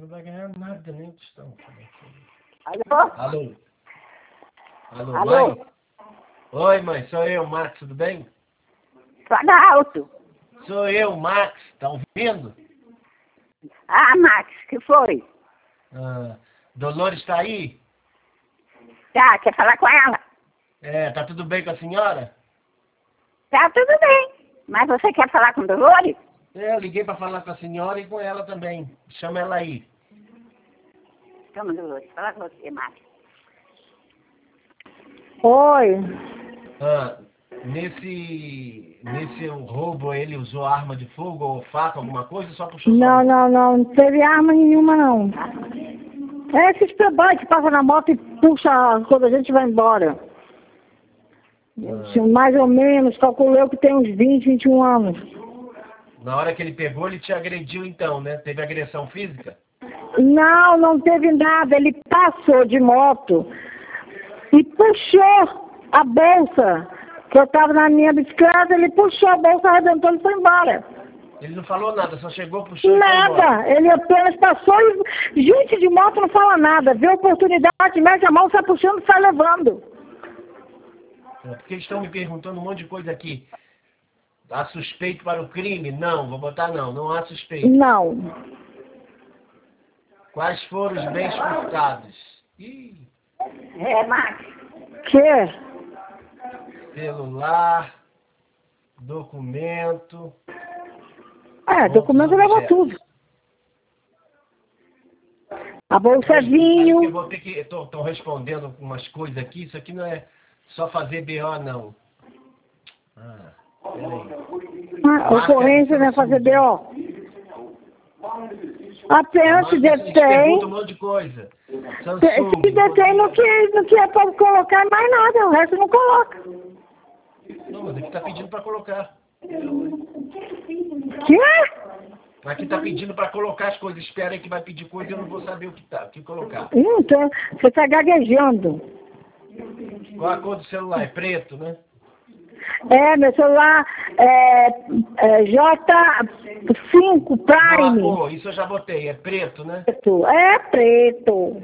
não vai ganhar nada, nem tostão. Alô? Alô? Alô, Alô? mãe? Oi, mãe, sou eu, Max, tudo bem? Fala alto. Sou eu, Max, tá ouvindo? Ah, Max, que foi? Ah, Dolores tá aí? Tá, quer falar com ela? É, tá tudo bem com a senhora? Tá, tudo bem. Mas você quer falar com Dolores? Eu liguei pra falar com a senhora e com ela também. Chama ela aí. Toma, Dolores, fala com você, Max. Oi. Ah, nesse roubo ele usou arma de fogo ou faca, alguma coisa, ou só puxou sua Não, mão? não, não. Não teve arma nenhuma, não. É esses playboy que passam na moto e puxa quando a gente vai embora. Mais ou menos, calculei que tem uns 20, 21 anos. Na hora que ele pegou, ele te agrediu então, né? Teve agressão física? Não, não teve nada. Ele passou de moto e puxou a bolsa. Que eu estava na minha bicicleta, ele puxou a bolsa, arrebentou e foi embora. Ele não falou nada, só chegou, puxou e foi embora. Nada, ele apenas passou e... Gente de moto não fala nada. Vê a oportunidade, mete a mão, sai puxando e sai levando. É, porque eles estão me perguntando um monte de coisa aqui. Há suspeito para o crime? Não, vou botar não, não há suspeito. Não. Quais foram os bens furtados? Ih, É, Max. Que? celular, documento. Documento levou tudo. A bolsa é vinho. Eu vou ter que... Estou respondendo umas coisas aqui, isso aqui não é só fazer BO, não. Ah, peraí. Ocorrência não é fazer BO. Apenas se detém. Pergunta um monte de coisa. Samsung, Se detém no que é para colocar mais nada, o resto não coloca. Não, mas aqui tá pedindo para colocar. Que? Aqui tá pedindo para colocar as coisas. Espera aí que vai pedir coisa e eu não vou saber o que colocar. Então, você está gaguejando. Qual a cor do celular? É preto, né? Meu celular é J5 Prime. Não, a cor, isso eu já botei. É preto, né? É preto.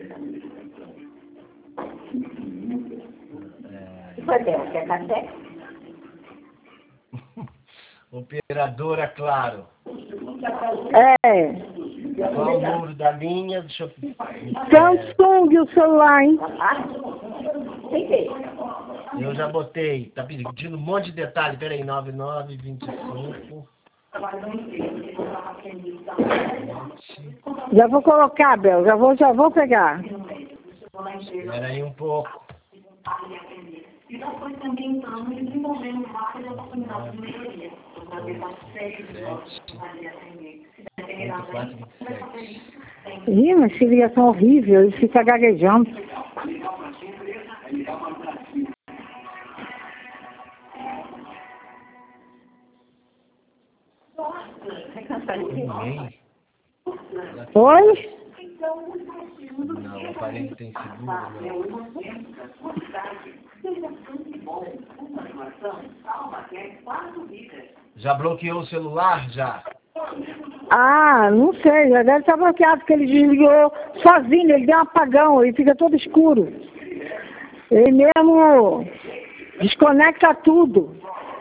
Quer café? Operadora, claro. É. Qual o número da linha? Deixa eu... Samsung o celular, hein? Tem que. Eu já botei. Tá pedindo um monte de detalhe. Peraí, 9925. Já vou colocar, Bel. Já vou pegar. Peraí um pouco. E depois também estamos desenvolvendo várias oportunidades de melhoria. Para fazer séries de jogos para atender. 8427. Ih, mas que ligação horrível. Ele fica gaguejando. E-mail? Oi? Não, o aparelho tem seguro, não. Já bloqueou o celular? Já. Ah, não sei. Já deve estar bloqueado, porque ele desligou sozinho. Ele deu um apagão. Ele fica todo escuro. Ele mesmo desconecta tudo.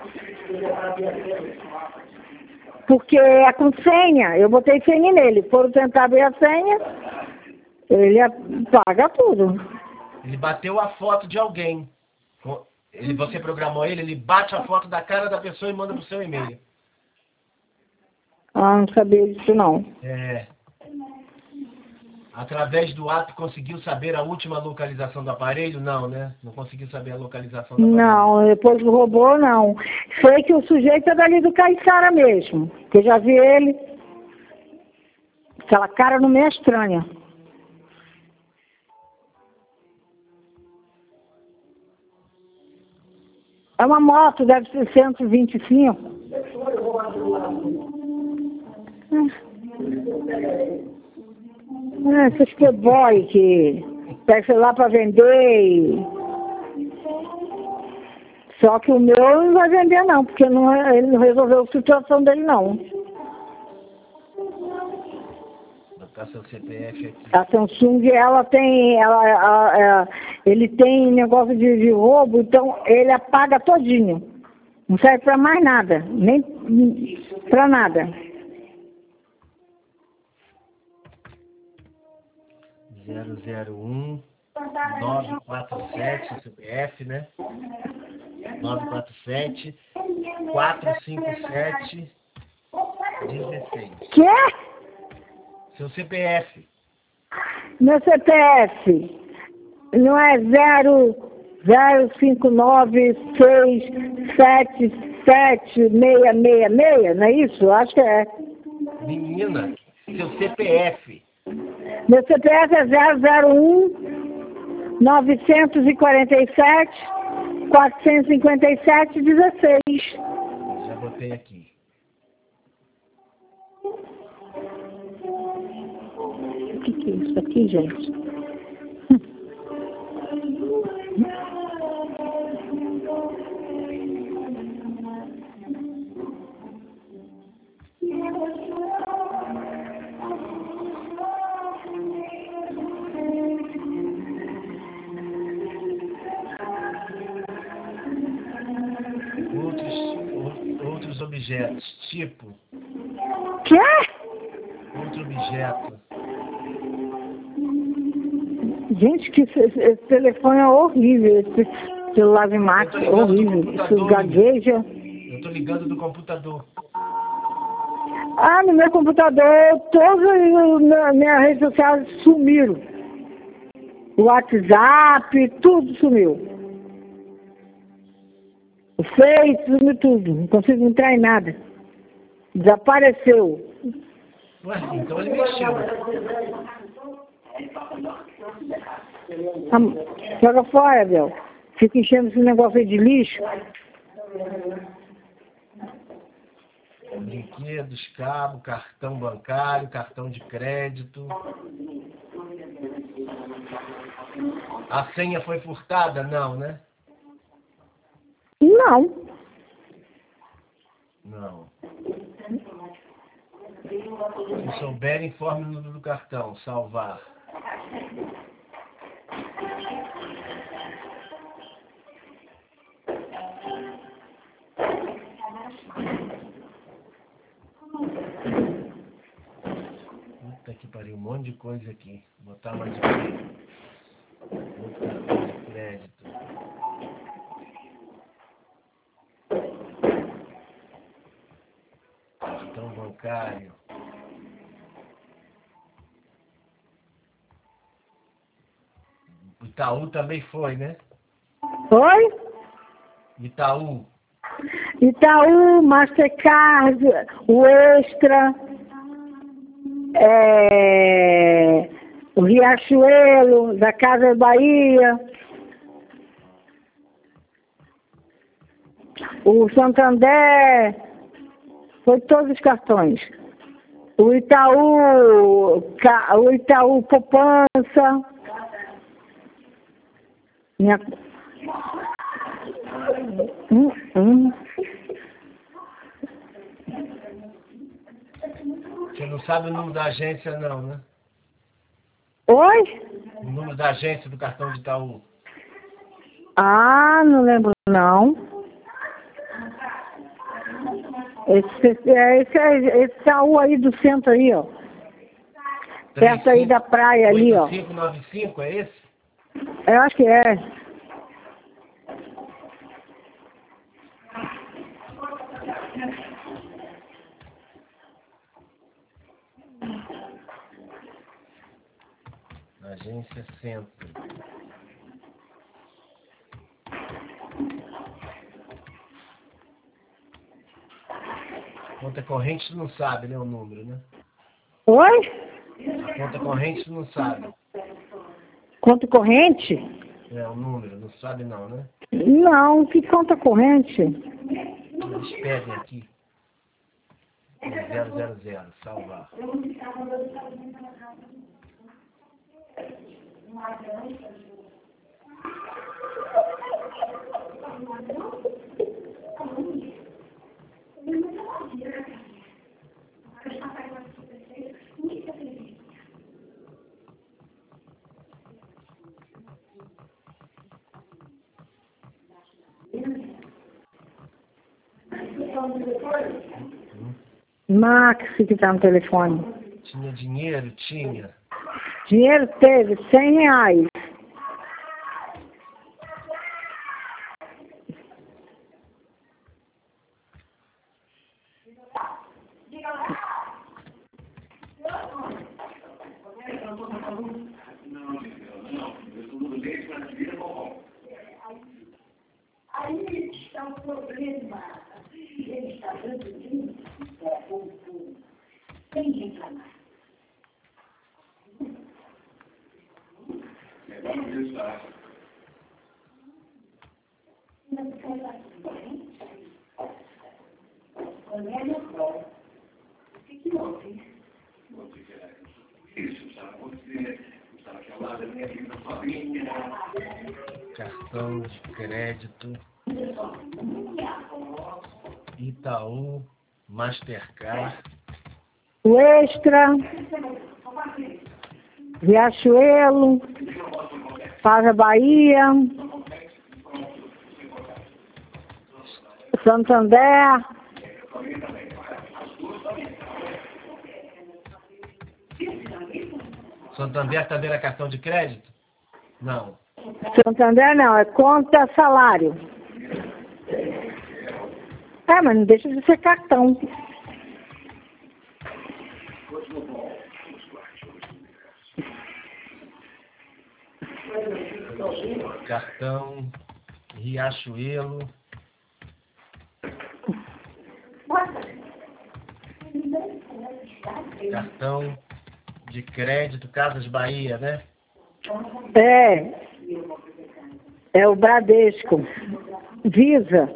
Porque é com senha. Eu botei senha nele. Foram tentar abrir a senha, ele apaga tudo. Ele bateu a foto de alguém. Você programou ele bate a foto da cara da pessoa e manda pro seu e-mail. Ah, não sabia disso não. É. Através do ato conseguiu saber a última localização do aparelho? Não, né? Não conseguiu saber a localização do aparelho. Não, depois do robô, não. Sei que o sujeito é dali do Caiçara mesmo. Que eu já vi ele. Aquela cara não me é estranha. É uma moto, deve ser 125. Esses playboy que pega lá para vender. Só que o meu não vai vender não, porque ele não resolveu a situação dele não. Tá botar seu CPF aqui. A Samsung, ele tem negócio de roubo, então ele apaga todinho. Não serve para mais nada, nem para nada. 001 947, CPF, né? 947 457 16. Quê? Seu CPF. Meu CPF não é 005967766, não é isso? Acho que é. Menina, seu CPF. Meu CPF é 001 947 457 16. Já botei aqui. O que é isso aqui, gente? Outros objetos, tipo, Quê? outro objeto. Gente, que esse telefone é horrível, esse celular de máquina é horrível, isso gagueja. Eu tô ligando do computador. Ah, no meu computador, todas as minhas redes sociais sumiram. O WhatsApp, tudo sumiu. O Face, sumiu tudo. Não consigo entrar em nada. Desapareceu. Ué, então ele mexeu. Joga fora, Bel. Fica enchendo esse negócio aí de lixo. Brinquedos, cabo, cartão bancário, cartão de crédito. A senha foi furtada? Não, né? Não. Não. Se souber, informe no número do cartão. Salvar. Puta que pariu, um monte de coisa aqui. Vou botar mais um. Outro cartão de crédito. Cartão bancário. O Itaú também foi, né? Oi? Itaú. Itaú, Mastercard, o Extra, o Riachuelo, da Casa Bahia, o Santander, foi todos os cartões. O Itaú Poupança. Minha... Você não sabe o número da agência não, né? Oi? O número da agência do cartão de Itaú. Ah, não lembro não. Esse Itaú aí do centro aí, ó. Perto aí da praia ali, ó. 8595, é esse? Eu acho que é. Agência Centro. Conta corrente tu não sabe, né, o número, né? Oi? A conta corrente tu não sabe. Conta corrente? É, o número, não sabe não, né? Não, que conta corrente? Eles pedem aqui. 000, salvar. Max que tá no telefone. Tinha dinheiro? Tinha. Dinheiro teve, R$ 100. Aí está o problema. Ele está dando sem reclamar. O que houve? Cartão de crédito. Itaú, Mastercard. O Extra, Riachuelo, Casa Bahia, Santander, Santander também era cartão de crédito? Não. Santander não, é conta salário. Mas não deixa de ser cartão. Cartão Riachuelo. Cartão de crédito Casas Bahia, né? É o Bradesco. Visa.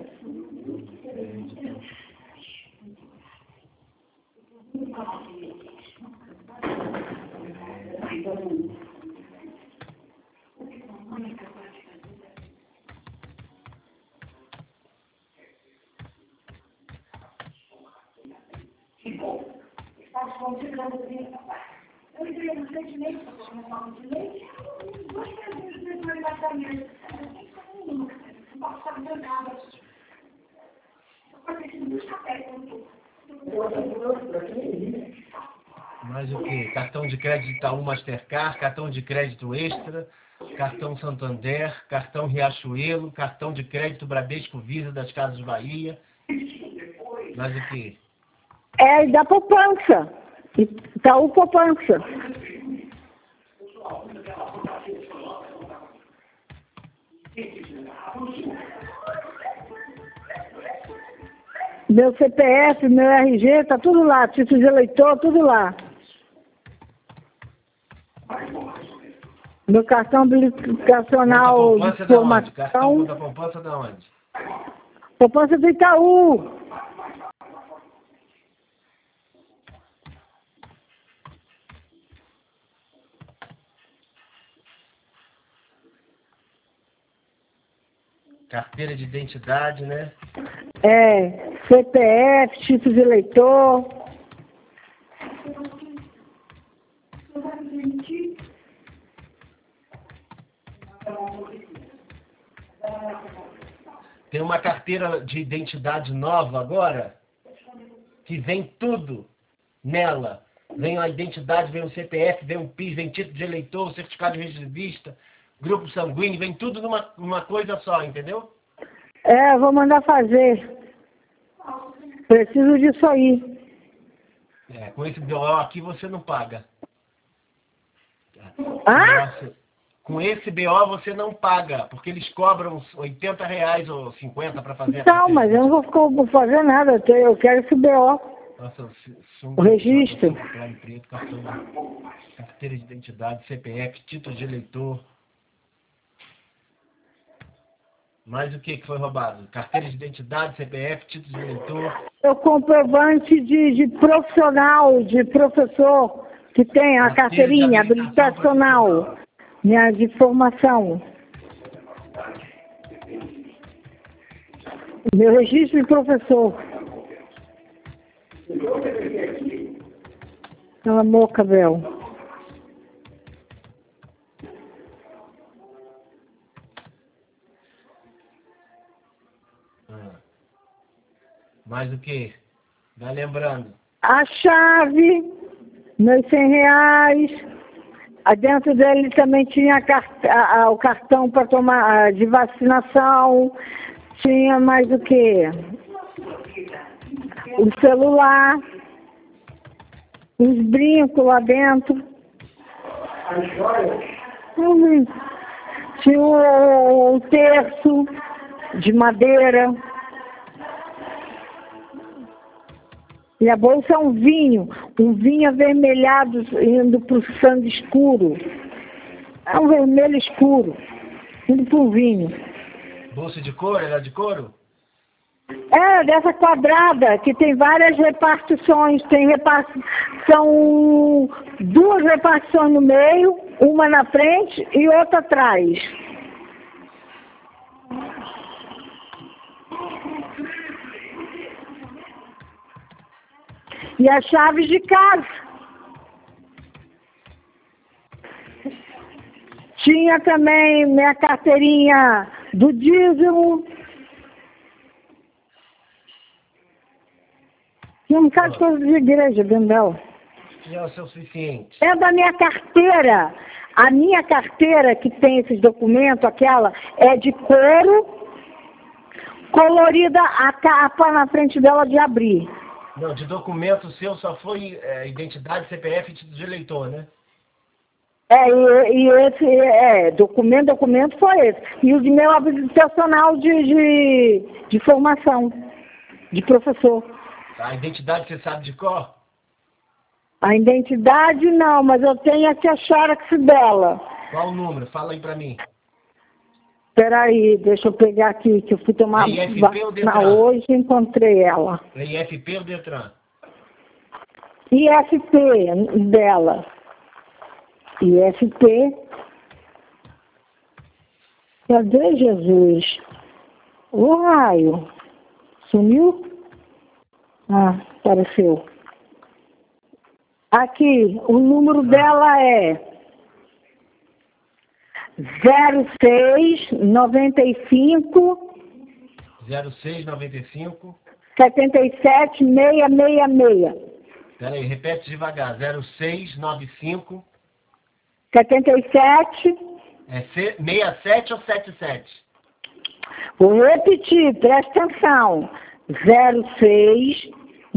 Eu entrei no sentimento, porque eu não falo de leite, gostei de meu embasamento. Não posso fazer nada. Eu preciso buscar perto. Mais o quê? Cartão de crédito Itaú Mastercard, cartão de crédito Extra, cartão Santander, cartão Riachuelo, cartão de crédito Bradesco Visa das Casas Bahia. Mais o quê? E da poupança. Itaú Poupança. Meu CPF, meu RG, tá tudo lá. Título de eleitor, tudo lá. Meu cartão habilitacional de formação. Cartão da poupança da onde? Poupança do Itaú. Carteira de identidade, né? CPF, título de eleitor. Tem uma carteira de identidade nova agora, que vem tudo nela. Vem a identidade, vem o CPF, vem o PIS, vem título de eleitor, certificado de residivista, grupo sanguíneo, vem tudo numa coisa só, entendeu? Vou mandar fazer. Preciso disso aí. Com esse BO aqui você não paga. Com esse BO você não paga, porque eles cobram R$80 ou 50 para fazer Não, mas eu não vou fazer nada. Eu quero esse BO. Nossa, o registro. Carteira de identidade, CPF, título de eleitor. Mais o que foi roubado? Carteira de identidade, CPF, título de eleitor. O comprovante de profissional, de professor, que tem a carteirinha habilitacional, minha de formação. Meu registro de professor. Cala a boca, Bel. Mais o quê? Vai lembrando. A chave, meus R$ 100. Dentro dele também tinha o cartão para tomar de vacinação. Tinha mais o quê? O celular, os brincos lá dentro. Tinha o terço de madeira. E a bolsa é um vinho avermelhado indo para o sangue escuro. É um vermelho escuro, indo para o vinho. Bolsa de couro? Ela é de couro? É, dessa quadrada, que tem várias repartições. São 2 repartições no meio, uma na frente e outra atrás. E as chaves de casa. Tinha também minha carteirinha do dízimo. Tinha um bocado de coisa de igreja dentro dela. Já é o suficiente. É da minha carteira. A minha carteira, que tem esses documentos, aquela, é de couro, colorida, a capa na frente dela de abrir. Não, de documento seu só foi identidade, CPF e título de eleitor, né? E esse, documento foi esse. E o de meu habitacional de formação, de professor. A identidade você sabe de cor? A identidade não, mas eu tenho aqui a xerox dela. Qual o número? Fala aí pra mim. Peraí, deixa eu pegar aqui, que eu fui tomar IFP ou Detran? hoje e encontrei ela. IFP ou Detran? IFP dela. IFP. Cadê Jesus? O raio. Sumiu? Ah, apareceu. Aqui, o número dela é 0695 0695 77666. Peraí, repete devagar. 0695 77. É 67 ou 77? Vou repetir, presta atenção. 06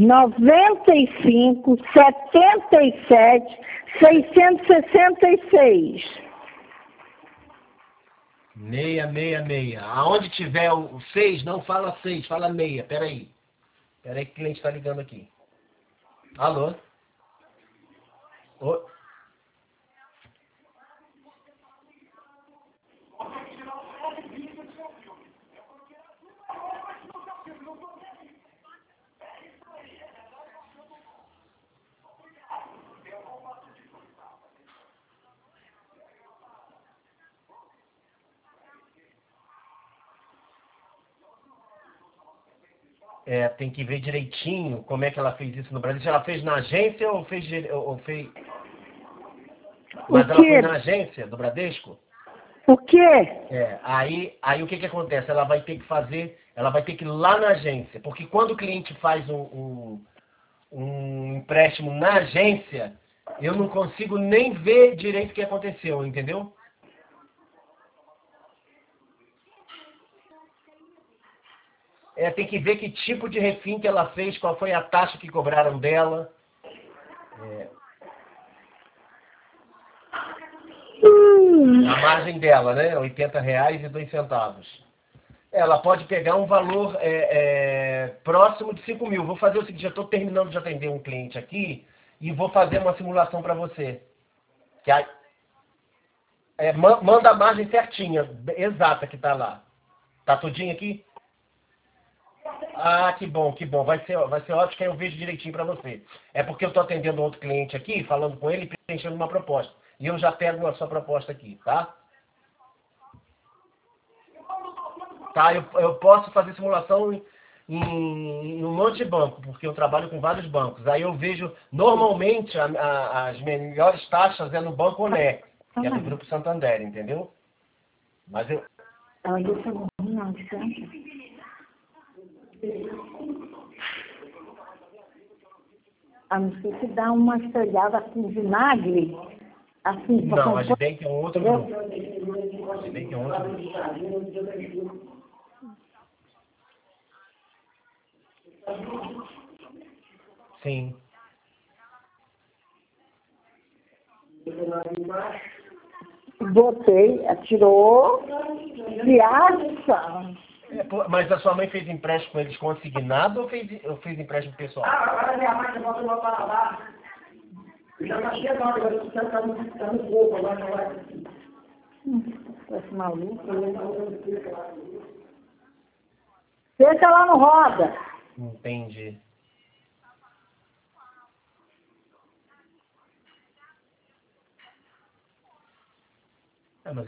95 77 666. 666. Aonde tiver o 6, não fala 6, fala 6. Peraí. Peraí que o cliente está ligando aqui. Alô? Ô? Tem que ver direitinho como é que ela fez isso no Brasil. Se ela fez na agência ou fez... Mas ela foi na agência do Bradesco? O quê? Aí o que acontece? Ela vai ter que ir lá na agência. Porque quando o cliente faz um empréstimo na agência, eu não consigo nem ver direito o que aconteceu, entendeu? Tem que ver que tipo de refim que ela fez, qual foi a taxa que cobraram dela. A margem dela, né? R$80,02. Ela pode pegar um valor próximo de 5 mil. Vou fazer o seguinte, já estou terminando de atender um cliente aqui e vou fazer uma simulação para você. Manda a margem certinha, exata que está lá. Tá tudinho aqui? Ah, que bom. Vai ser ótimo que aí eu vejo direitinho para você. É porque eu estou atendendo outro cliente aqui, falando com ele e preenchendo uma proposta. E eu já pego a sua proposta aqui, tá? Tá, eu posso fazer simulação em um monte de banco, porque eu trabalho com vários bancos. Aí eu vejo, normalmente, as melhores taxas é no Banco Oné, que é do Grupo Santander, entendeu? Mas eu... Ela disse não, A não ser que dá uma estragada com vinagre, assim, pra Não, a compor. Gibank é um outro grupo. A Gibank é um outro grupo. Sim. Botei, atirou, viaja. Mas a sua mãe fez empréstimo com eles consignado ou fez empréstimo pessoal? Agora minha mãe já voltou para lá. Já tá chegando, agora você tá no pouco, agora vai. Esse maluco. Deixa lá no roda. Entendi. Mas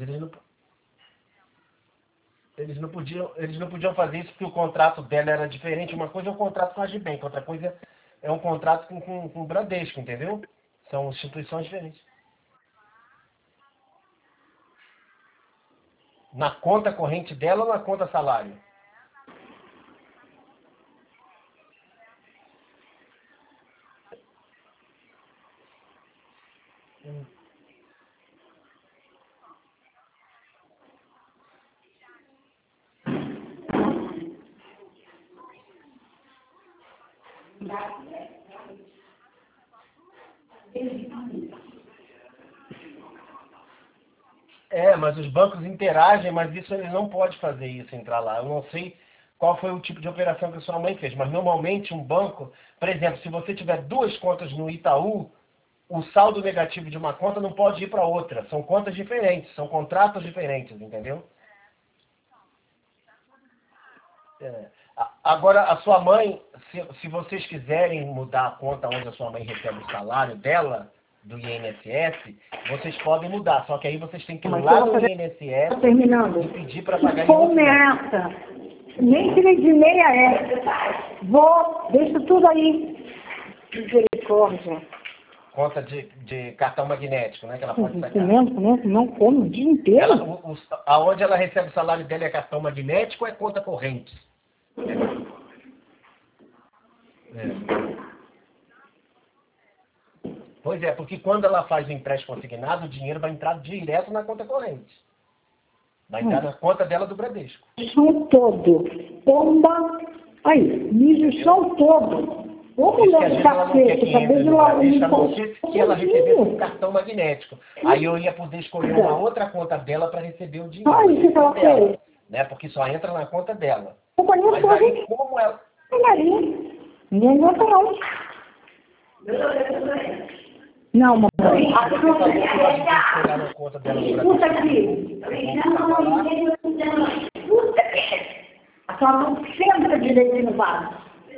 eles não podiam fazer isso porque o contrato dela era diferente. Uma coisa é um contrato com a Gibank, outra coisa é um contrato com o Bradesco, entendeu? São instituições diferentes. Na conta corrente dela ou na conta salário? Mas os bancos interagem, mas isso eles não podem fazer isso, entrar lá. Eu não sei qual foi o tipo de operação que a sua mãe fez, mas normalmente um banco, por exemplo, se você tiver duas contas no Itaú, o saldo negativo de uma conta não pode ir para outra. São contas diferentes, são contratos diferentes, entendeu? Agora, a sua mãe, se vocês quiserem mudar a conta onde a sua mãe recebe o salário dela, do INSS, vocês podem mudar. Só que aí vocês têm que ir lá no INSS terminando. e pedir para pagar em Como é outro. essa? Nem tirei de meia é. Vou, deixa tudo aí. Misericórdia. Conta de cartão magnético, né? Que ela pode sacar. Não come o dia inteiro. Aonde ela recebe o salário dela é cartão magnético ou é conta corrente? Pois é, porque quando ela faz o empréstimo consignado, o dinheiro vai entrar direto na conta corrente. Vai entrar na conta dela do Bradesco. Chão todo. Pomba. Aí, mijo o chão todo. Ô, Por isso que mulher às de vezes ela não quer cacete, que acabei entre de no lá. Bradesco, a não ser que ela recebesse um cartão magnético. Aí eu ia poder escolher uma outra conta dela para receber o dinheiro. Ai, o que ela dela, fez? né? Porque só entra na conta dela. Eu conheço Mas aí, como ela... Ninguém aguenta não. Não, mamãe. Você falou que ela devia escolher na conta dela no Bradesco. Escuta aqui. A sua mão senta direito no vaso.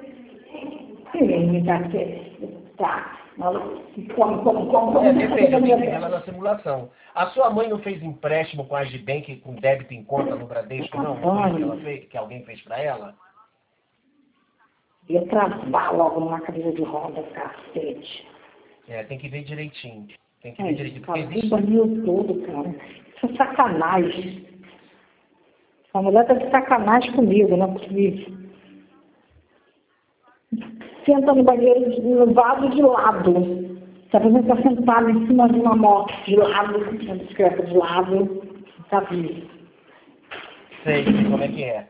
Tá. Depende, eu tenho que ver ela na simulação. A sua mãe não fez empréstimo com a Gibank com débito em conta no Bradesco, não? Não foi isso que ela fez, que alguém fez para ela? Eu trabalho logo numa cadeira de roda, cacete. Tem que ver direitinho. Tem que ver direitinho. Porque existe... Banho todo, cara. Isso é sacanagem. A mulher tá de sacanagem comigo, não é possível. Senta no banheiro, no vaso de lado. Tá vendo que tá sentado em cima de uma moto de lado, uma bicicleta de lado. Tá vendo? Sei como é que é.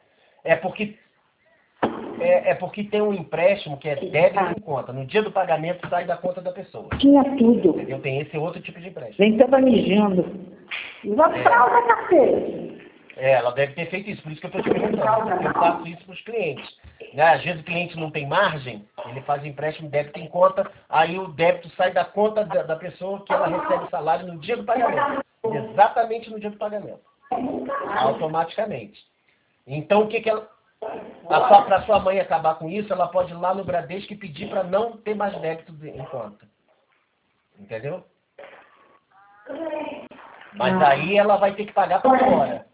É porque tem um empréstimo que é débito em conta. No dia do pagamento sai da conta da pessoa. Tinha tudo. Entendeu? Tem esse outro tipo de empréstimo. Vem toda mijando. Usa fralda, cacete. Ela deve ter feito isso, por isso que eu estou te perguntando. Porque eu faço isso para os clientes. Né? Às vezes o cliente não tem margem, ele faz empréstimo débito em conta, aí o débito sai da conta da pessoa que ela recebe o salário no dia do pagamento. Exatamente no dia do pagamento. Automaticamente. Então o que ela... Para sua mãe acabar com isso, ela pode ir lá no Bradesco e pedir para não ter mais débito em conta. Entendeu? Mas aí ela vai ter que pagar por fora.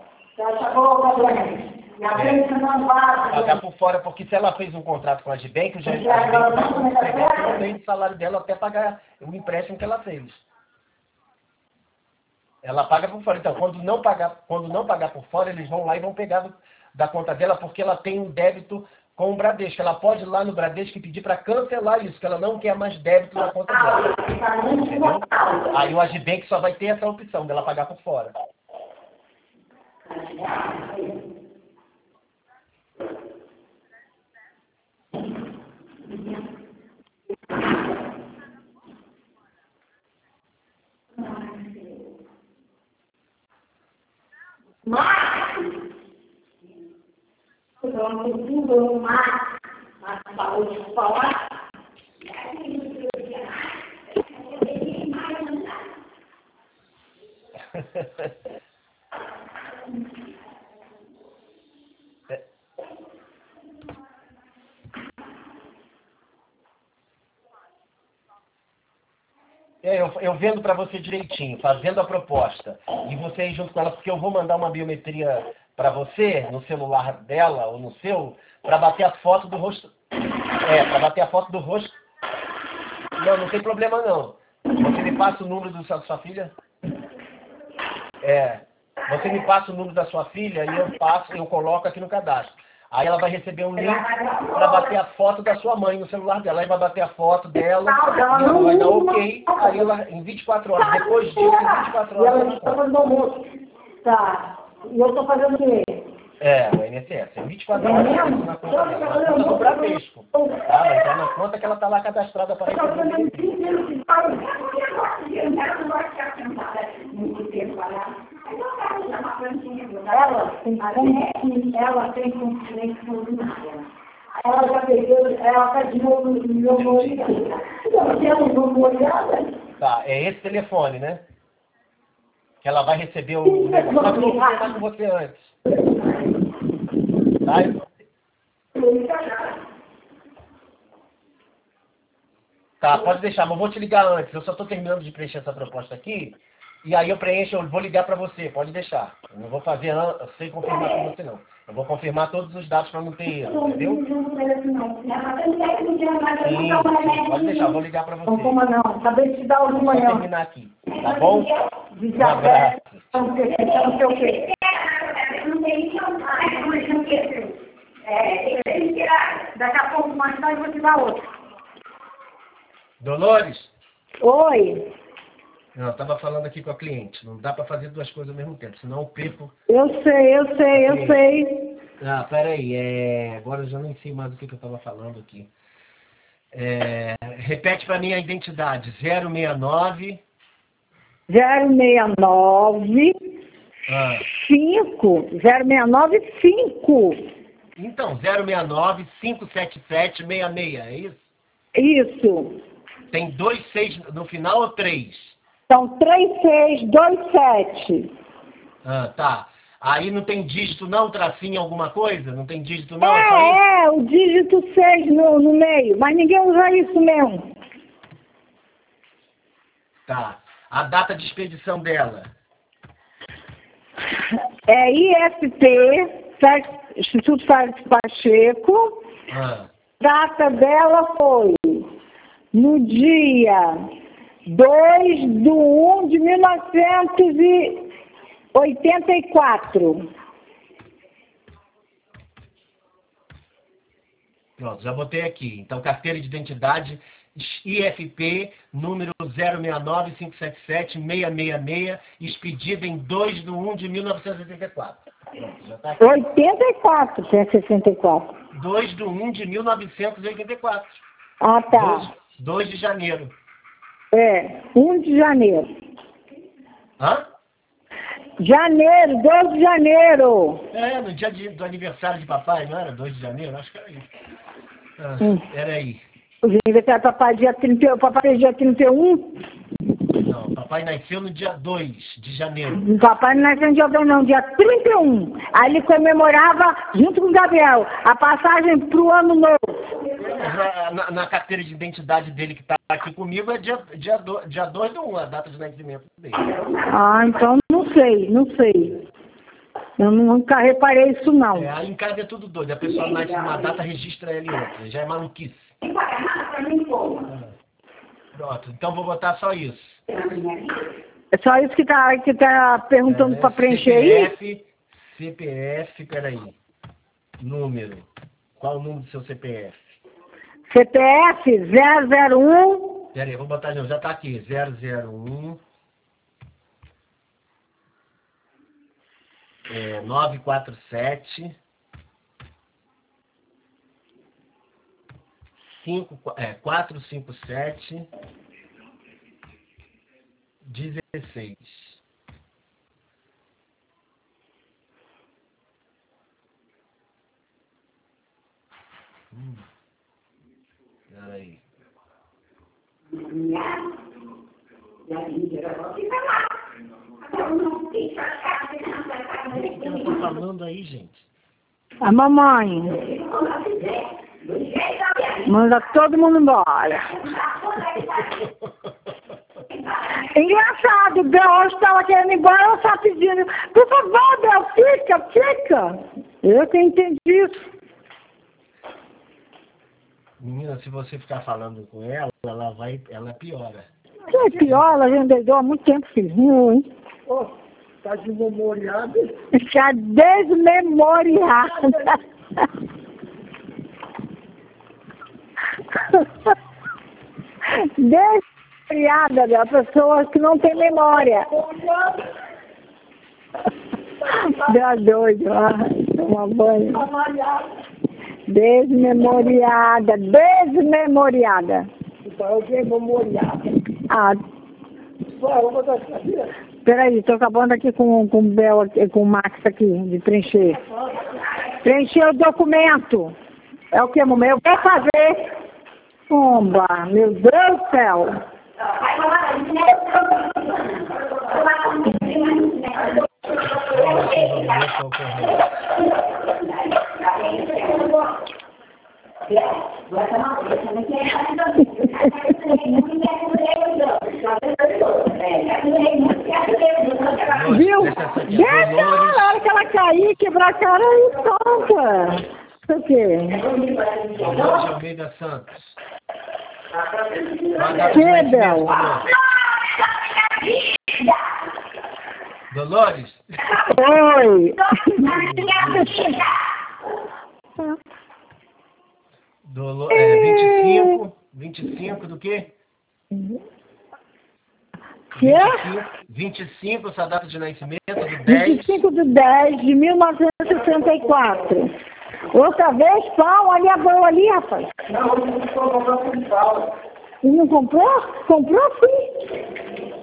Pagar por fora, porque se ela fez um contrato com a Gibank, a Gibank vai pegar o salário dela até pagar o empréstimo que ela fez. Ela paga por fora. Então, quando não pagar por fora, eles vão lá e vão pegar da conta dela, porque ela tem um débito com o Bradesco. Ela pode ir lá no Bradesco e pedir para cancelar isso, que ela não quer mais débito na conta dela. Entendeu? Aí o Agibank só vai ter essa opção dela pagar por fora. Eu vendo para você direitinho, fazendo a proposta, e você ir junto com ela, porque eu vou mandar uma biometria para você, no celular dela ou no seu, para bater a foto do rosto. Para bater a foto do rosto. Não tem problema não. Você me passa o número da sua filha? Você me passa o número da sua filha e eu coloco aqui no cadastro. Aí ela vai receber um link para bater a foto da sua mãe no celular dela. Aí vai bater a foto dela, ela vai dar ok. Aí ela, em 24 horas, depois disso, em 24 horas... E ela está fazendo almoço. Tá. E eu estou fazendo o quê? O INSS. Em 24 horas, ela entra na conta dela. Na conta do Bradesco. Tá? Vai entrar na conta que ela está lá cadastrada para receber o link. Ela tem consciência ordinária. Ela já pegou, ela está de novo no meu olhada. Ela tem um novo olhada. Tá, é esse telefone, né? Que ela vai receber o negócio. Mas eu vou conversar com você antes. Tá? Tá, pode deixar, mas eu vou te ligar antes. Eu só estou terminando de preencher essa proposta aqui. E aí eu vou ligar para você, pode deixar. Eu não vou fazer sem confirmar com você, não. Eu vou confirmar todos os dados para não ter erro, entendeu? Sim, pode deixar, eu vou ligar para você. Não, como não? Acabei de te dar o de manhã. Vou terminar aqui, tá bom? Um abraço. Não sei o quê. Daqui a pouco mais tarde eu vou te dar outro. Dolores? Oi. Não, eu estava falando aqui com a cliente. Não dá para fazer duas coisas ao mesmo tempo, senão eu perco. Eu sei. Ah, peraí. Agora eu já nem sei mais o que eu estava falando aqui. Repete para mim a identidade. 069. 069. 5. 069 5. Então, 069 577 66, é isso? Isso. Tem 26 no final ou 3? São 3627. Tá. Aí não tem dígito não, tracinho alguma coisa? Não tem dígito não? O dígito 6 no meio, mas ninguém usa isso mesmo. Tá. A data de expedição dela? É IFP, Instituto Félix Pacheco. Data dela foi no dia 2/1/1984. Pronto, já botei aqui. Então, carteira de identidade IFP, número 069-577-666, expedida em 2/1/1984. Pronto, já está aqui. 84, tem 64. 2/1/1984. Ah, tá. 2 de janeiro. 1 de janeiro. Hã? Janeiro, 2 de janeiro. No dia do aniversário de papai, não era 2 de janeiro? Acho que era isso. Peraí. O aniversário do papai dia 31, papai fez dia 31? Não, papai nasceu no dia 2 de janeiro. O papai não nasceu no dia 2 não, dia 31. Aí ele comemorava, junto com o Gabriel, a passagem pro ano novo. Na carteira de identidade dele que está aqui comigo é dia 2/1, a data de nascimento dele. Ah, então não sei. Eu nunca reparei isso não. Aí em casa é tudo doido. A pessoa nasce numa data, registra ela em outra. Já é maluquice. Pronto, então vou botar só isso. É só isso que tá perguntando para preencher aí? CPF, peraí. Número Qual o número do seu CPF? CPF 001 Pera aí, vou botar de novo. Já tá aqui. 001 947 457 16. Peraí. O que ela tá falando aí, gente? A mamãe. Manda todo mundo embora. Engraçado, o Bel hoje estava querendo ir embora, ela está pedindo, por favor, Bel, fica. Eu que entendi isso. Menina, se você ficar falando com ela, ela piora. Que é pior, ela já endoidou há muito tempo, filhinho, hein? Tá desmemoriado. Está desmemoriada. Desmemoriada, Bel, pessoa que não tem memória. Deu doido, toma banho. Desmemoriada. Alguém memoriado. Ah, peraí, estou acabando aqui com o Bel, com o Max aqui, de preencher. Preencher o documento. É o que, mamãe? Eu vou fazer. Pomba, meu Deus do céu. Viu? Deixa ela, na hora que ela cair, quebrar a cara e solta. O quê? Dolores Almeida Santos. Que, Bel? Dolores? Oi. Dolores, 25 do quê? Que? 25, sua data de nascimento, do 10. 25 de 10 de 1964. Outra vez, pau, olha a boa ali, rapaz. E não comprou? Comprou, sim.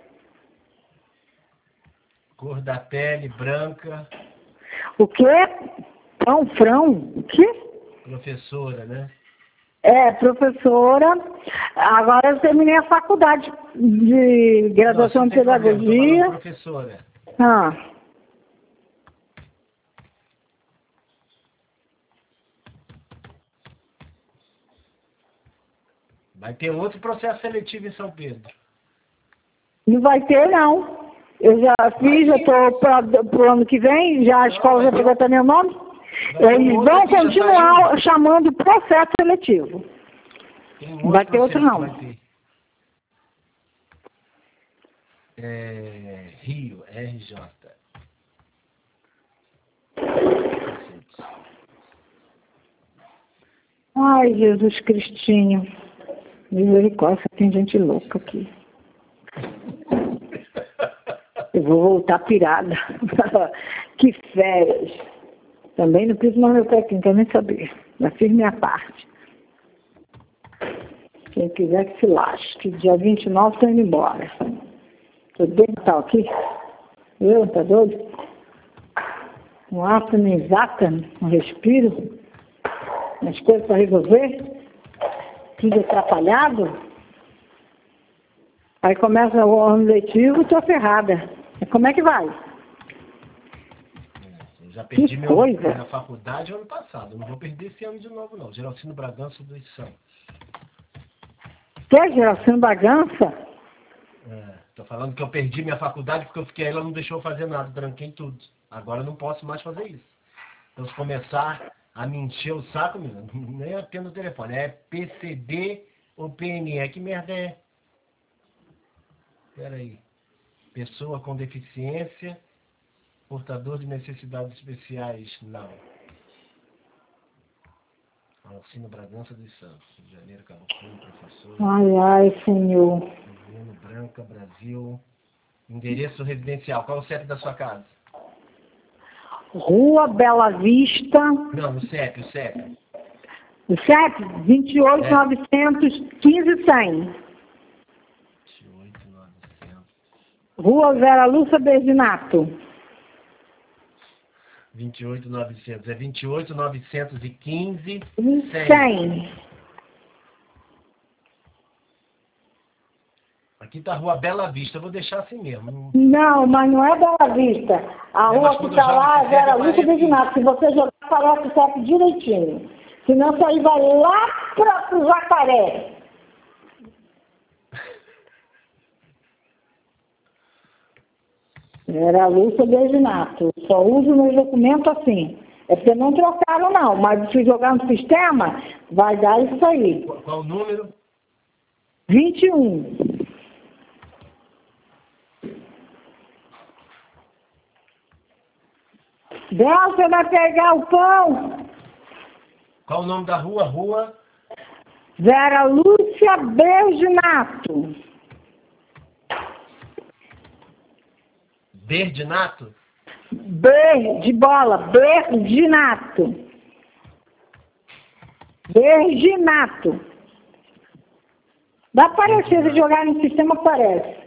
Cor da pele, branca. O quê? Frão? O quê? Professora, né? É, professora. Agora eu terminei a faculdade de graduação em Nossa, não tem problema, tô pedagogia. falando professora. Ah. Vai ter outro processo seletivo em São Pedro. Não vai ter, não. Eu já fiz, eu estou para o ano que vem, já a escola já pegou até meu nome. Eles vão continuar chamando processo seletivo. Não vai ter outro, não. Rio, RJ. Ai, Jesus Cristinho. Misericórdia, tem gente louca aqui. Eu vou voltar pirada. Que férias. Também não piso mais meu pé aqui, não quero nem saber. Já fiz minha parte. Quem quiser que se lasque. Dia 29 estou indo embora. Tô doido tal aqui. Eu, tá doido? Um ato nem exata, um respiro. Umas coisas para resolver. Tudo atrapalhado. Aí começa o ano letivo e tô ferrada. Como é que vai? Eu já perdi coisa. minha faculdade ano passado. Não vou perder esse ano de novo, não. Geralcino Bragança dos Santos. Que, Geralcino Bragança? Tô falando que eu perdi minha faculdade porque eu fiquei aí, ela não deixou eu fazer nada, tranquei tudo. Agora eu não posso mais fazer isso. Então se começar a me encher o saco, menino, nem atendo o telefone. É PCD ou PNE? Que merda é? Pera aí. Pessoa com deficiência, portador de necessidades especiais, não. Alcino Bragança dos Santos, Rio de Janeiro, Cabo Frio, professor. Ai, ai, Senhor. Juliano Branca, Brasil. Endereço residencial. Qual é o CEP da sua casa? Rua Bela Vista. Não, o CEP, o CEP. O CEP, 28.915.100. 28.900. Rua Vera Lúcia Berginato. 28.900. É 28.915. 100. Aqui tá a Rua Bela Vista. Eu vou deixar assim mesmo. Não, mas não é Bela Vista. A Mas rua que quando está joga lá é esse Vera CEP, Lúcia aparece Berginato. Se você jogar, aparece o CEP direitinho. Senão isso aí vai lá para o Jacaré. Vera Lúcia Berginato. Só uso meus documentos assim. É porque não trocaram não, mas se jogar no sistema, vai dar isso aí. Qual o número? 21. Bel, você vai pegar o pão? Qual o nome da rua? Rua Vera Lúcia Berginato. Berdinato? De bola, Berginato. Berginato. Vai aparecer, se jogar no sistema, aparece.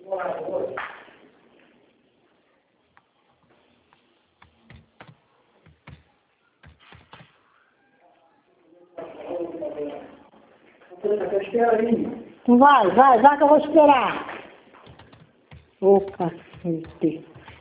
Então vai que eu vou esperar. Ô, cacete.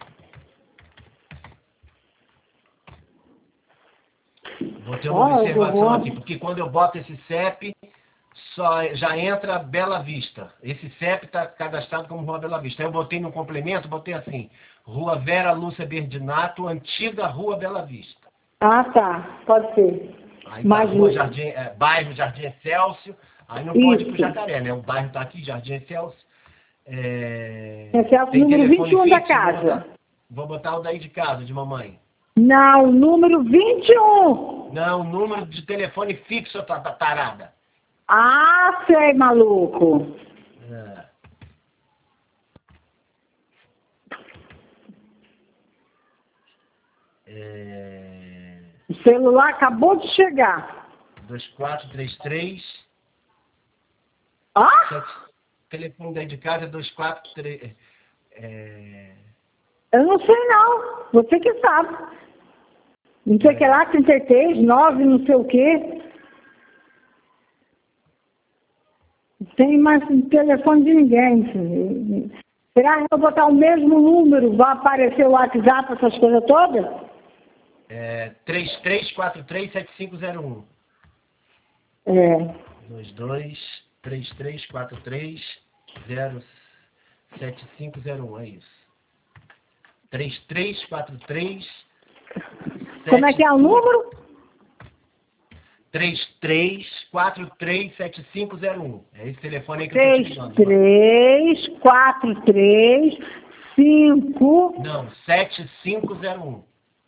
Vou ter uma observação vou. aqui, porque quando eu boto esse CEP, já entra Bela Vista. Esse CEP está cadastrado como Rua Bela Vista. Aí eu botei no complemento, botei assim, Rua Vera Lúcia Berdinato, antiga Rua Bela Vista. Ah, tá. Pode ser. Aí Mas tá Rua Jardim, bairro Jardim Excelsior, aí não pode ir pro Isso. Jacaré, né? O bairro tá aqui, Jardim Excelsior. Esse é o Tem número telefone 21 da fixo? casa. Vou botar o daí de casa, de mamãe. Não, número 21. Não, número de telefone fixo, tarada. Ah, sei, maluco. O celular acabou de chegar. 2433. Ah? O telefone daí de casa é 243. Eu não sei não. Você que sabe. Não sei o que lá, 33, 9, não sei o quê. Não tem mais telefone de ninguém. Filho. Será que eu botar o mesmo número, vai aparecer o WhatsApp, essas coisas todas? 33437501. É. 223343307501, é isso. 3343. Como é que é o número? 33437501. É esse telefone aí que eu tô te ligando. 33435. Não, 7501.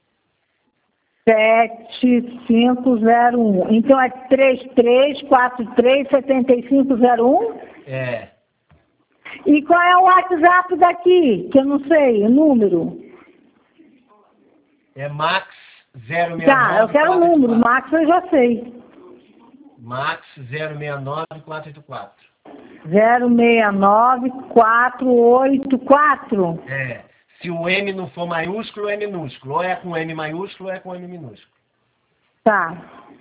7501. Então é 33437501? É. E qual é o WhatsApp daqui? Que eu não sei, o número. É Max 069. Tá, eu quero o número. Max eu já sei. Max 069484. 069484. É. Se o M não for maiúsculo, é minúsculo. Ou é com M maiúsculo, ou é com M minúsculo. Tá.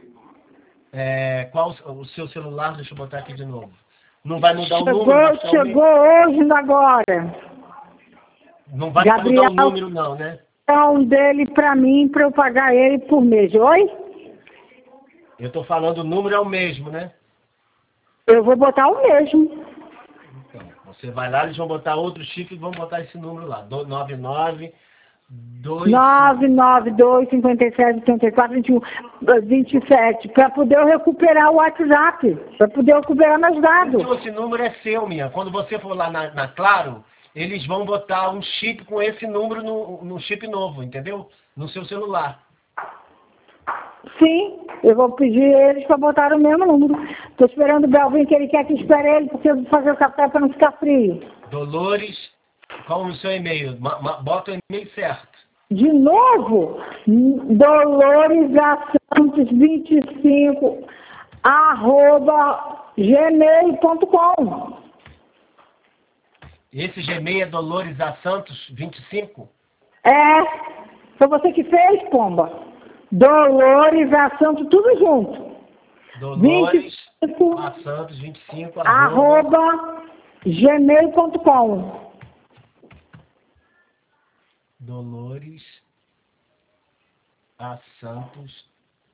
Qual o seu celular? Deixa eu botar aqui de novo. Não vai mudar o Chegou, número. Vai ficar chegou hoje agora. Não vai Gabriel, mudar o número não, né? Então dele pra mim, pra eu pagar ele por mês. Oi? Eu tô falando o número é o mesmo, né? Eu vou botar o mesmo. Então, você vai lá, eles vão botar outro chifre e vão botar esse número lá. 99 992 57 84 21 27 para poder eu recuperar o WhatsApp, para poder eu recuperar meus dados. Então, esse número é seu, minha. Quando você for lá na Claro, eles vão botar um chip com esse número no chip novo, entendeu? No seu celular. Sim, eu vou pedir eles para botar o mesmo número. Estou esperando o Belvin, que ele quer que espere ele, porque eu vou fazer o café para não ficar frio. Dolores, qual o seu e-mail? Bota o e-mail certo. De novo, dolorisasantos25 @gmail.com. Esse Gmail é dolorisasantos25? É, foi você que fez, pomba. Dolorisasantos, tudo junto. Dolorisasantos25 @gmail.com. Dolores A. Santos.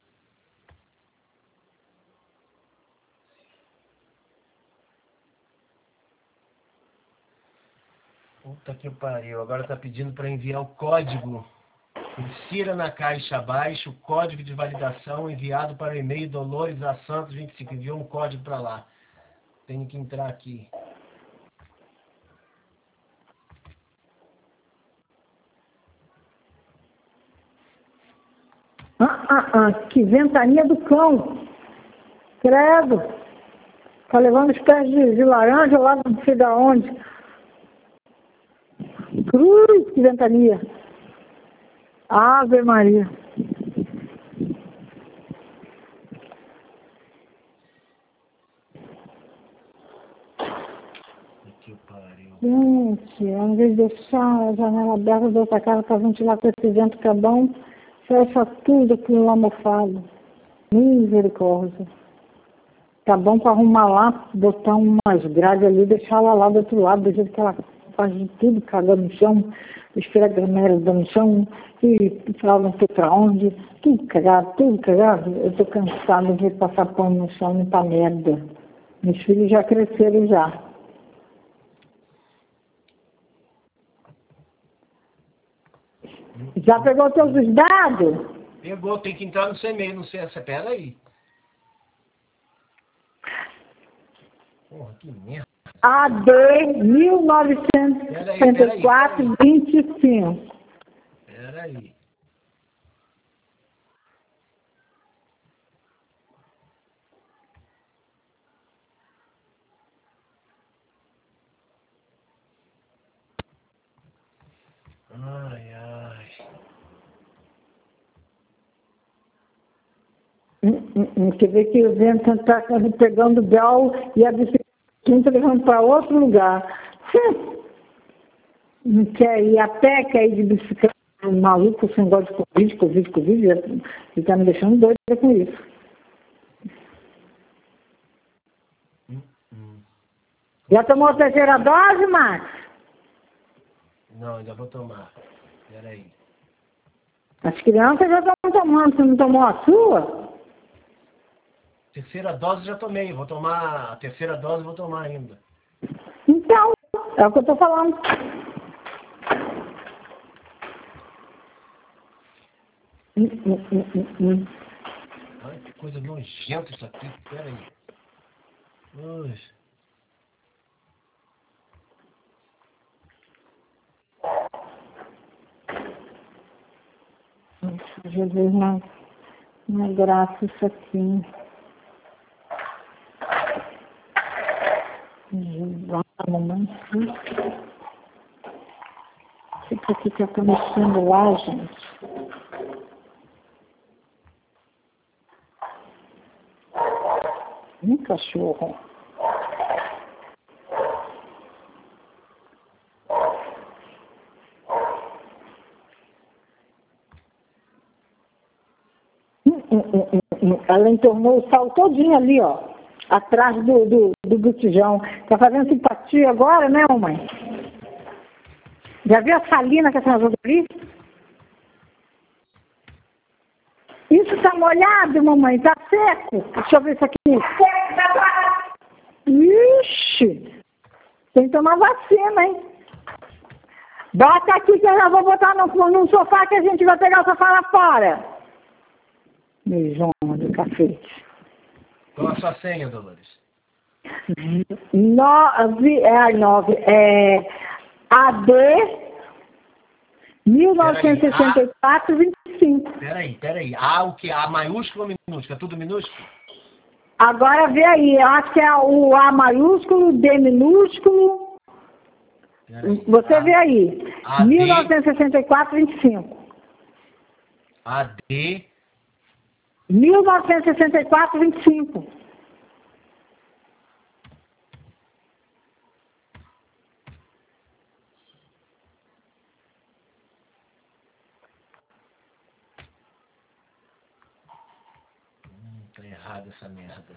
Puta que pariu. Agora tá pedindo para enviar o código. Insira na caixa abaixo o código de validação enviado para o e-mail Dolores A. Santos 25. Enviou um código para lá. Tenho que entrar aqui. Que ventania do cão. Credo. Tá levando os pés de laranja lá não sei da onde. Cruz, que ventania. Ave Maria. Que pariu. Gente, ao invés de deixar a janela aberta da outra casa para ventilar com esse vento que é bom, fecha tudo aquilo lá mofado. Misericórdia. Tá bom para arrumar lá, botar umas grades ali, deixar ela lá do outro lado, do jeito que ela faz de tudo, cagando no chão, esfrega a merda no chão, e fala não sei pra onde, tudo cagado, tudo cagado. Eu tô cansada de passar pano no chão, não tá merda. Meus filhos já cresceram já. Já pegou todos os dados? Pegou, tem que entrar no seu e-mail, não sei, pera aí. Porra, que merda. AD 1964-25. Pera aí. Ai, ai. Quer ver que o vento está pegando o Bel e a bicicleta levando para outro lugar. Não quer ir a pé, quer ir de bicicleta. Um maluco sem negócio de Covid. Ele está me deixando doida com isso. Já tomou a terceira dose, Max? Não, ainda vou tomar. Pera aí. As crianças já estão tomando. Você não tomou a sua? Terceira dose já tomei. Vou tomar a terceira dose, vou tomar ainda. Então, é o que eu estou falando. Ai, que coisa nojenta isso aqui. Pera aí. Ui. Jesus, não é graça isso aqui. Mamãe, fica aqui que eu estou mexendo lá, gente. Cachorro. Ela entornou o sal todinho ali, ó. Atrás do botijão. Tá fazendo simpatia agora, né, mamãe? Já viu a salina que a senhora jogou ali? Isso tá molhado, mamãe? Tá seco? Deixa eu ver isso aqui. Ixi! Tem que tomar vacina, hein? Bota aqui que eu já vou botar no sofá que a gente vai pegar o sofá lá fora. Mijona do cacete. Qual a sua senha, Dolores? 9, AD 1964, 25. Peraí. A o que? A maiúsculo ou minúsculo? É tudo minúsculo? Agora vê aí, eu acho que é o A maiúsculo, D minúsculo. Peraí. Você vê aí. A D. 1964, 25. AD. 1964, 25. Tá errado essa merda.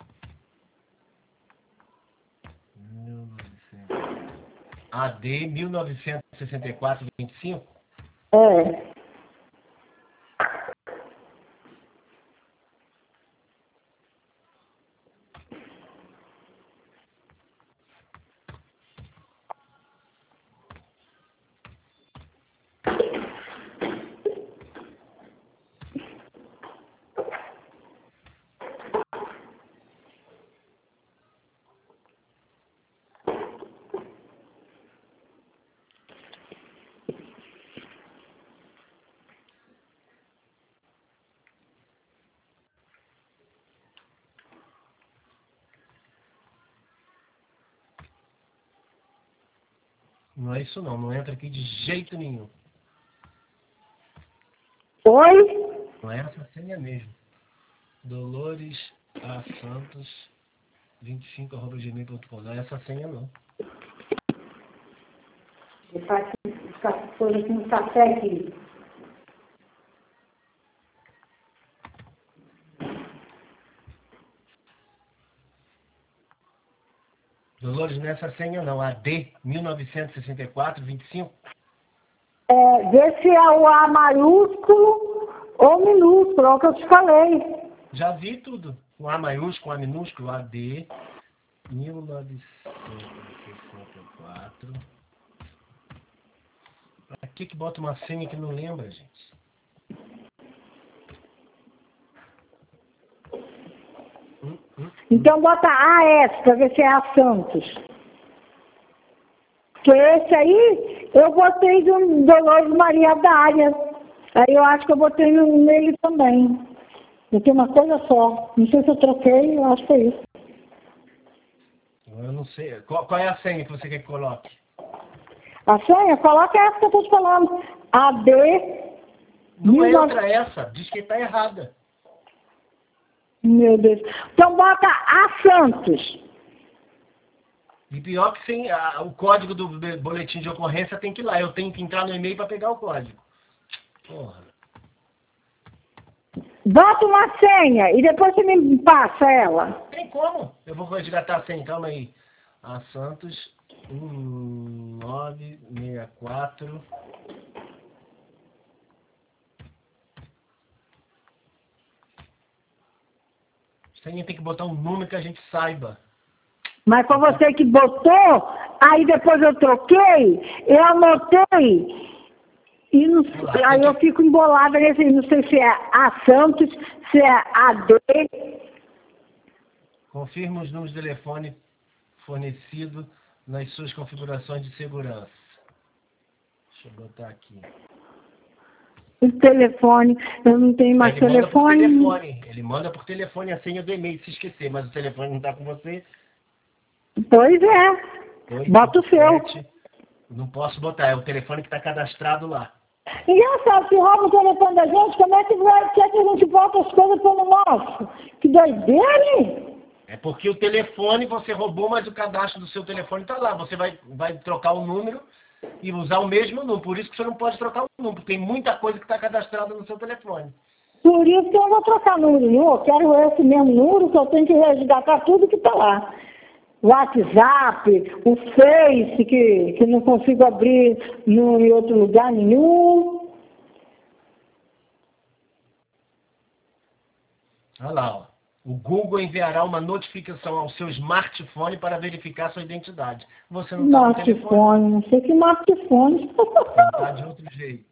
1900. AD 1964, 25? É. Não é isso não entra aqui de jeito nenhum. Oi? Não é essa senha mesmo. Dolores A. Santos 25@gmail.com. Não é essa senha não. Ele faz essas coisas aqui no café aqui. Dolores, não é essa senha não. AD 1964, 25. Vê se é o A maiúsculo ou minúsculo, é o que eu te falei. Já vi tudo. Com A maiúsculo, A minúsculo, AD 1964. Pra que bota uma senha que não lembra, gente? Então bota AS para ver se é a Santos. Porque esse aí eu botei do Dolores Maria Dária. Aí eu acho que eu botei nele também. Eu tenho uma coisa só. Não sei se eu troquei, eu acho que é isso. Eu não sei. Qual é a senha que você quer que coloque? A senha, coloca essa que eu estou te falando. AD. Não entra essa. Diz que está errada. Meu Deus. Então bota A Santos. E pior que sem o código do boletim de ocorrência tem que ir lá. Eu tenho que entrar no e-mail para pegar o código. Porra. Bota uma senha e depois você me passa ela. Tem como? Eu vou resgatar a senha. Calma aí. A Santos 1964. Senha tem que botar um número que a gente saiba. Mas foi você que botou, aí depois eu troquei, eu anotei, e não, aí eu fico embolada nesse, não sei se é A Santos, se é AD. Confirma os números de telefone fornecido nas suas configurações de segurança. Deixa eu botar aqui. O telefone, eu não tenho mais telefone. Ele manda por telefone a senha do e-mail, se esquecer, mas o telefone não está com você. Pois é. Bota o seu. Não posso botar, é o telefone que está cadastrado lá. Engraçado, se rouba o telefone da gente, como é que quer que a gente bota as coisas pelo nosso? Que doideira, hein? É porque o telefone você roubou, mas o cadastro do seu telefone está lá. Você vai trocar o número e usar o mesmo número. Por isso que você não pode trocar o número, porque tem muita coisa que está cadastrada no seu telefone. Por isso que eu não vou trocar número nenhum. Eu quero esse mesmo número, que eu tenho que resgatar tudo que está lá. O WhatsApp, o Face, que não consigo abrir em outro lugar nenhum. Olha lá, ó. O Google enviará uma notificação ao seu smartphone para verificar sua identidade. Você não está com o telefone. Smartphone, não sei que smartphone. Tentar de outro jeito.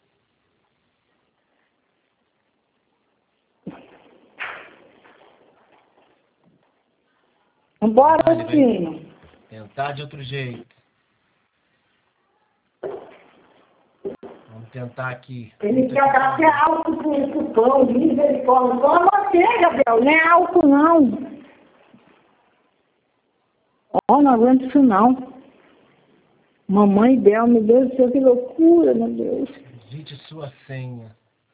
Bora, sim. Tentar de outro jeito. tentar aqui. Ele quer dar até álcool pro pão, misericórdia. Pão é manteiga, Bel, não é álcool, não. Ó, não aguento isso, não. Mamãe Bel, meu Deus do céu, que loucura, meu Deus. Digite sua senha.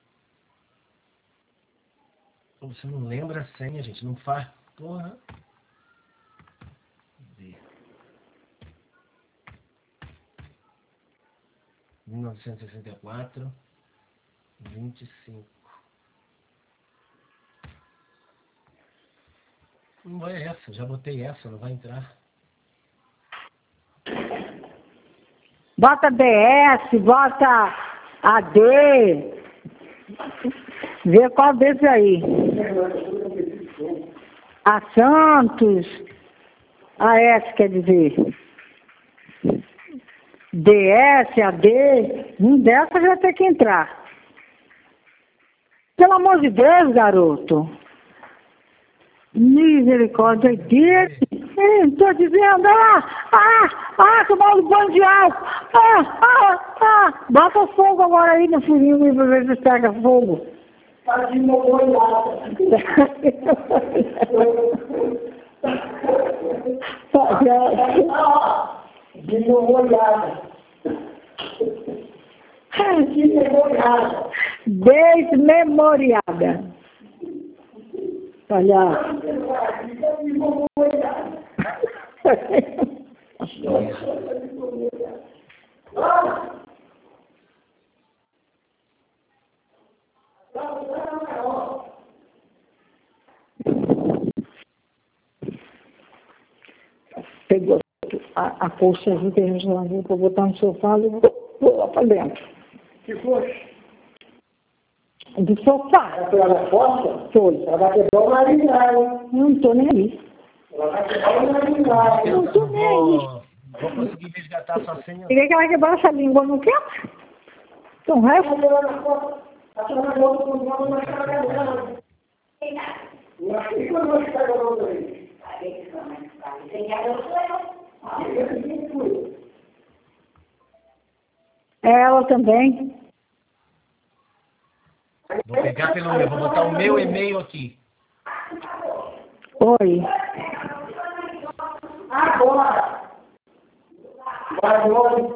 Pô, você não lembra a senha, gente. Não faz. Porra. Cadê? 1964. 25. Não vai essa. Já botei essa. Não vai entrar. Bota DS, bota AD. Vê qual desses aí. A Santos. AS quer dizer. DS, AD. Um dessa vai ter que entrar. Pelo amor de Deus, garoto. Misericórdia dele. Estou dizendo, tomar um banho de álcool. Bota fogo agora aí no furinho e pra ver se pega fogo. Tá de molhada. Desmemoriada. Desmemoriada. Olha. Pegou a colcha que a gente lavou para botar no sofá e vou lá para dentro. Que foi? Do sofá. Ela foi na costa? Foi. Ela vai quebrar o nariz lá, hein? Não tô nem aí. Ela vai quebrar o nariz lá, hein? Não tô nem aí. Vou conseguir resgatar sua senha. Queria que ela quebrasse a língua, não quer? Então, o resto... Ela foi na costa. Ela foi na costa quando ela não achava nada. Não achei que eu não achava nada aí. Ela também. Vou pegar pelo meu, vou botar o meu e-mail aqui. Oi. Agora! Vai, oi.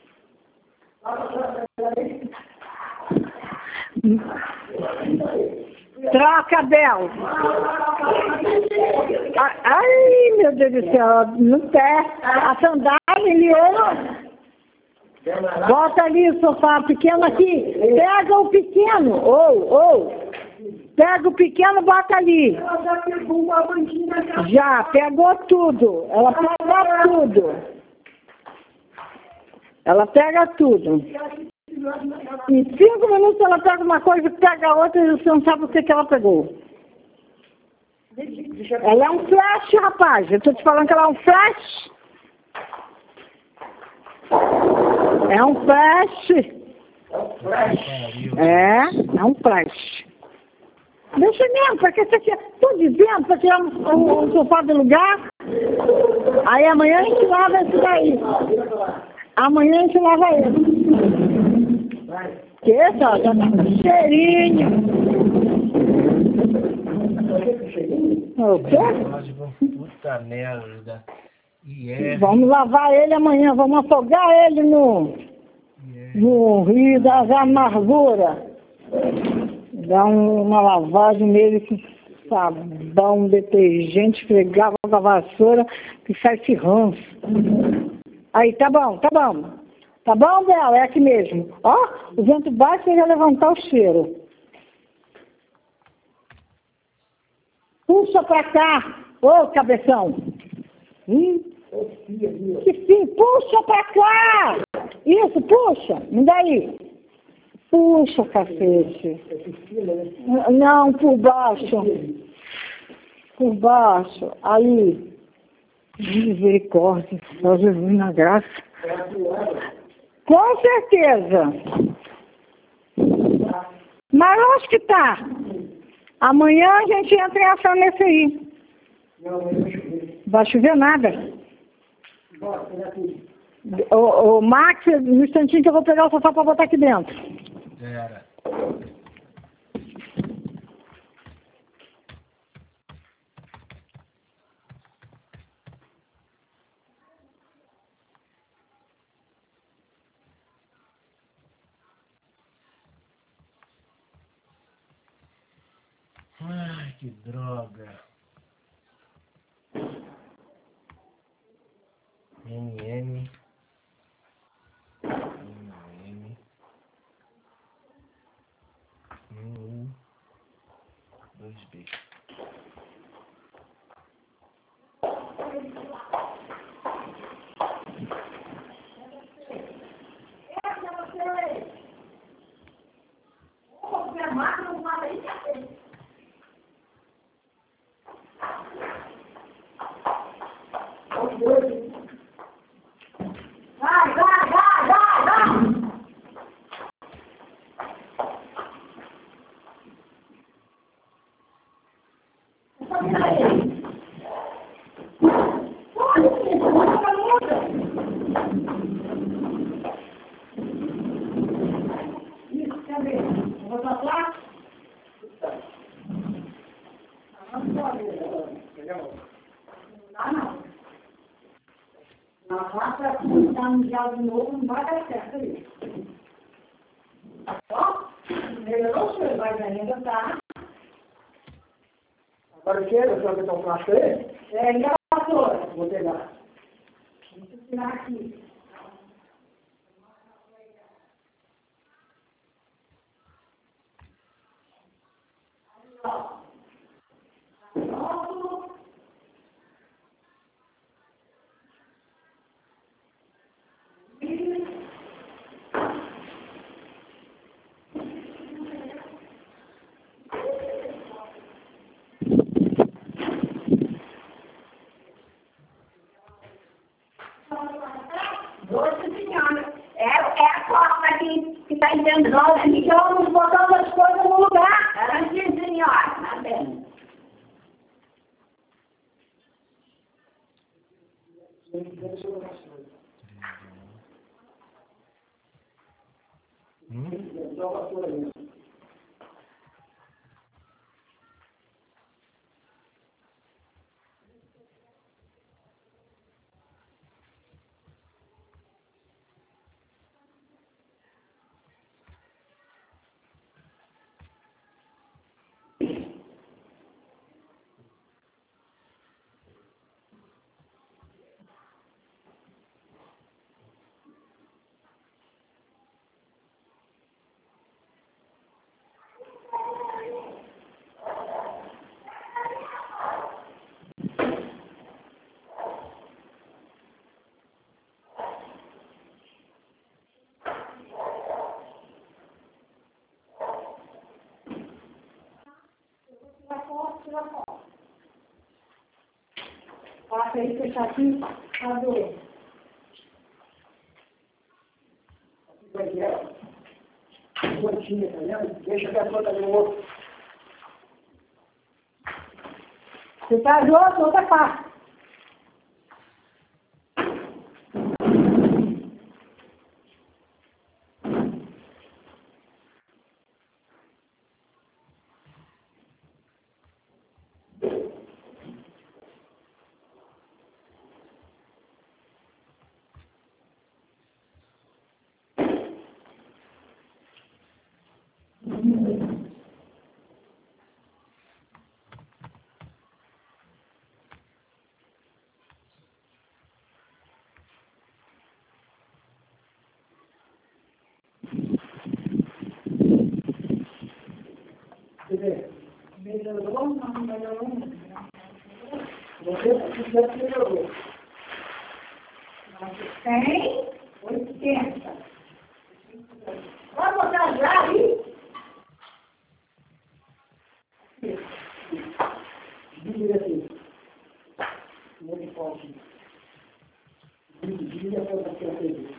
Troca, Bel. Ai, meu Deus do céu, no pé. A sandália, liou. Bota ali o sofá pequeno aqui. Pega o pequeno. Pega o pequeno, bota ali. Ela já pegou uma banquinha. Já, pegou tudo. Ela pega tudo. Ela pega tudo. Em 5 minutos ela pega uma coisa, pega outra e você não sabe o que ela pegou. Ela é um flash, rapaz. Eu tô te falando que ela é um flash. É um flash. É um flash. Deixa mesmo, porque você quer. Tô dizendo pra tirar o sofá do lugar. Aí amanhã a gente lava esse daí. Amanhã a gente lava ele. Que esse, ó, já tá com cheirinho. O quê? Puta merda. Vamos lavar ele amanhã, vamos afogar ele no rio das amarguras. Dar uma lavagem nele com sabão, detergente, esfregar com a vassoura, que sai esse ranço. Aí, tá bom. Tá bom, Bel? É aqui mesmo. Ó, o vento bate e vai levantar o cheiro. Puxa pra cá. Ô, cabeção. Que sim, puxa pra cá. Isso, puxa. Me dá aí. Puxa, cacete. Não, por baixo. Por baixo. Aí. Misericórdia. Só Jesus na graça. Com certeza. Mas eu acho que tá. Amanhã a gente entra em ação nesse aí. Vai chover nada. Ô, Max, no instantinho que eu vou pegar o sofá para botar aqui dentro. Era. Ai, que droga. NN. 2B. De novo, não vai dar certo isso. Ó, melhorou, senhor, mas ainda tá. Agora o que é? Você vai botar um plástico aí? É, e a vassoura? Vou pegar. Deixa eu tirar aqui. Nossa senhora, é a porta aqui que está entrando nós aqui, que vamos botando as coisas no lugar. Antes, senhora, tá bem. Passa aí, fechar aqui, adoro. Vai que é? Gotinha, tá vendo? Deixa a pessoa também no outro. Você faz outra parte. Melhorou, não melhorou. Você já melhorou. 100, 80. Vai botar já aí? Divide aqui. Muito forte. Divide a coisa aqui aqui.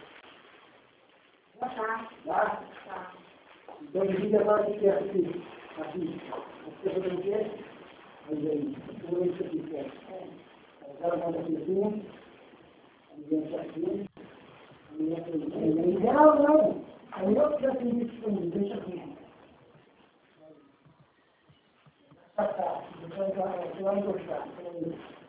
Tá. Então divide agora aqui aqui. Aqui. Você vai ver o quê? Mas aí, eu vou ver isso aqui, certo? Agora manda aqui assim. Vamos ver isso aqui. Em geral, não. Aí eu já tenho isso comigo, deixa aqui. Tá, você vai gostar.